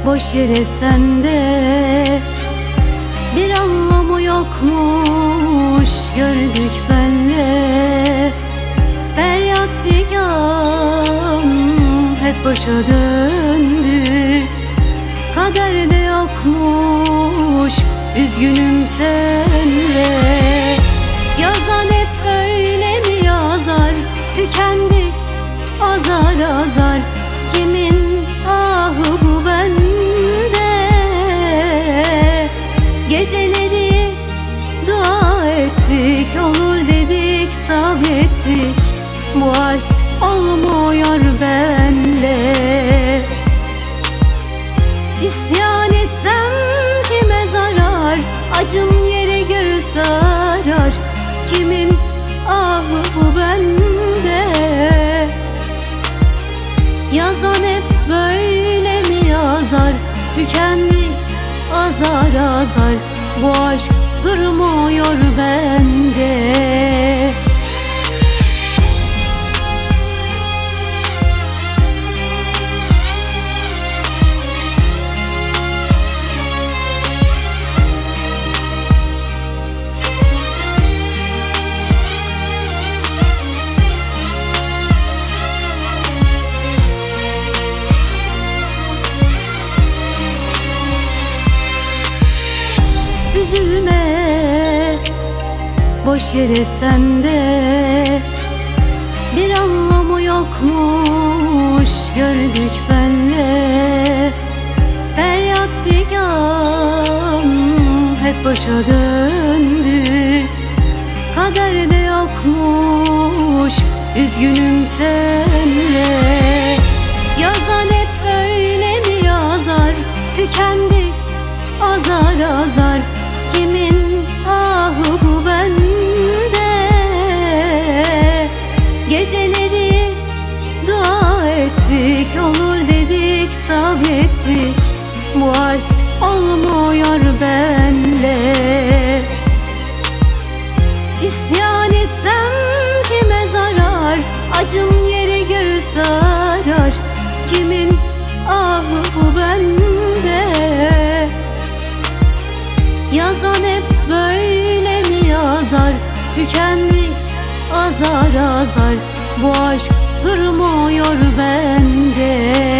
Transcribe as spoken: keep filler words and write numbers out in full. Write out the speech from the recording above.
boş yere sende bir anlamı yokmuş gördük benle. Feryat figan hep başa döndü, kaderde yokmuş üzgünüm senle. Yazan hep öyle mi yazar, tükendi azar azar. Kimin ahı bu bende? Geceleri dua ettik, olur dedik, sabrettik. Bu aşk olmuyor benle. İsyan etsem kime zarar, acım yere göğüs arar. Kimin ahı bu bende? Yazan hep böyle mi yazar, tükendi azar azar. Bu aşk durmuyor bende. Üzülme boş yere sende bir anlamı yokmuş gördük benle. Feryat figan hep başa döndü, kaderde yokmuş üzgünüm senle. Yazan hep öyle mi yazar, tükendi azar azar. Kimin ahı bu bende? Geceleri dua ettik, olur dedik, sabrettik. Bu aşk olmuyor benle. İsyan etsem kime zarar, acım yere göğüs arar. Kimin ahı bu bende? Yazan hep böyle mi yazar, tükendi azar azar. Bu aşk durmuyor bende.